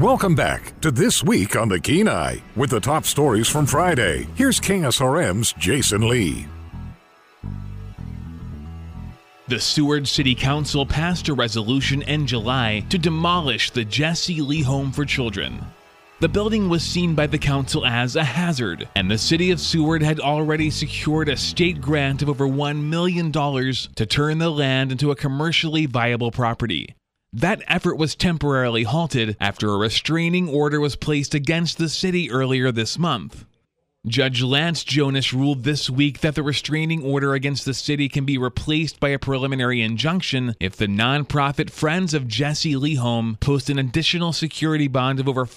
Welcome back to This Week on the Kenai with the top stories from Friday. Here's KSRM's Jason Lee. The Seward City Council passed a resolution in July to demolish the Jesse Lee Home for Children. The building was seen by the council as a hazard, and the city of Seward had already secured a state grant of over $1 million to turn the land into a commercially viable property. That effort was temporarily halted after a restraining order was placed against the city earlier this month. Judge Lance Jonas ruled this week that the restraining order against the city can be replaced by a preliminary injunction if the nonprofit Friends of Jesse Lee Home post an additional security bond of over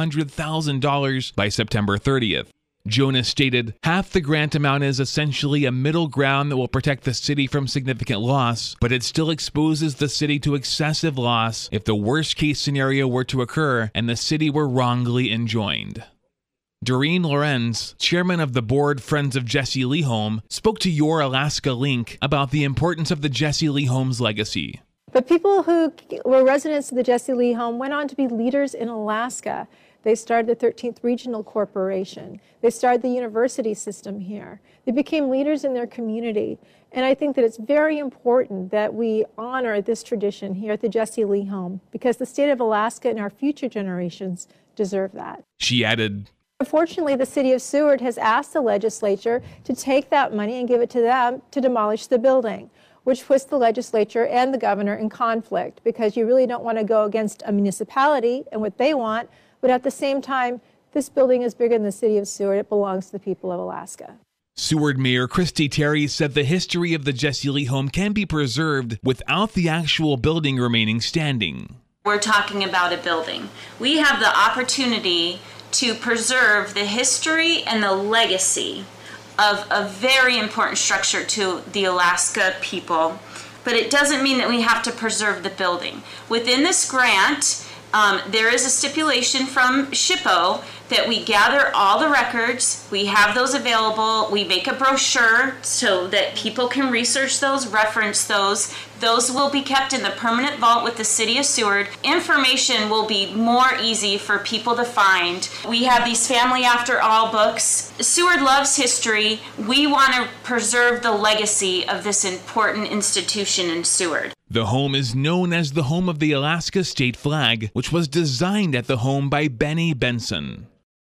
$500,000 by September 30th. Jonas stated, "Half the grant amount is essentially a middle ground that will protect the city from significant loss, but it still exposes the city to excessive loss if the worst-case scenario were to occur and the city were wrongly enjoined." Doreen Lorenz, chairman of the board Friends of Jesse Lee Home, spoke to Your Alaska Link about the importance of the Jesse Lee Home's legacy. But people who were residents of the Jesse Lee Home went on to be leaders in Alaska. They started the 13th Regional Corporation. They started the university system here. They became leaders in their community. And I think that it's very important that we honor this tradition here at the Jesse Lee Home because the state of Alaska and our future generations deserve that. She added, "Unfortunately, the city of Seward has asked the legislature to take that money and give it to them to demolish the building, which puts the legislature and the governor in conflict because you really don't want to go against a municipality and what they want. But at the same time, this building is bigger than the city of Seward. It belongs to the people of Alaska." Seward Mayor Christy Terry said the history of the Jesse Lee Home can be preserved without the actual building remaining standing. We're talking about a building. We have the opportunity to preserve the history and the legacy of a very important structure to the Alaska people. But it doesn't mean that we have to preserve the building. Within this grant, there is a stipulation from SHPO that we gather all the records, we have those available, we make a brochure so that people can research those, reference those. Those will be kept in the permanent vault with the city of Seward. Information will be more easy for people to find. We have these Family After All books. Seward loves history. We want to preserve the legacy of this important institution in Seward. The home is known as the home of the Alaska state flag, which was designed at the home by Benny Benson.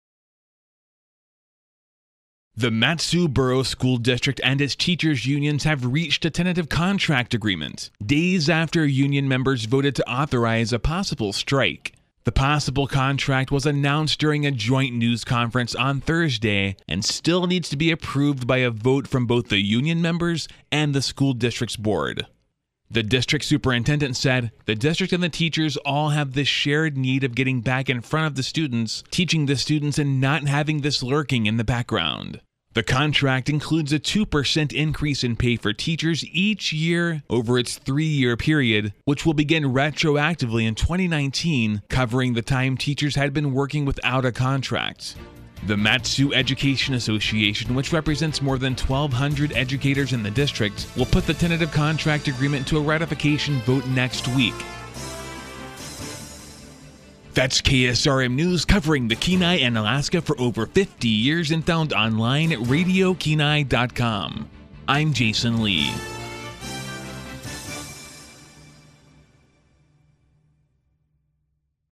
The Mat-Su Borough School District and its teachers' unions have reached a tentative contract agreement, days after union members voted to authorize a possible strike. The possible contract was announced during a joint news conference on Thursday and still needs to be approved by a vote from both the union members and the school district's board. The district superintendent said, "The district and the teachers all have this shared need of getting back in front of the students, teaching the students and not having this lurking in the background." The contract includes a 2% increase in pay for teachers each year over its 3-year period, which will begin retroactively in 2019, covering the time teachers had been working without a contract. The Mat-Su Education Association, which represents more than 1,200 educators in the district, will put the tentative contract agreement to a ratification vote next week. That's KSRM News covering the Kenai and Alaska for over 50 years and found online at RadioKenai.com. I'm Jason Lee.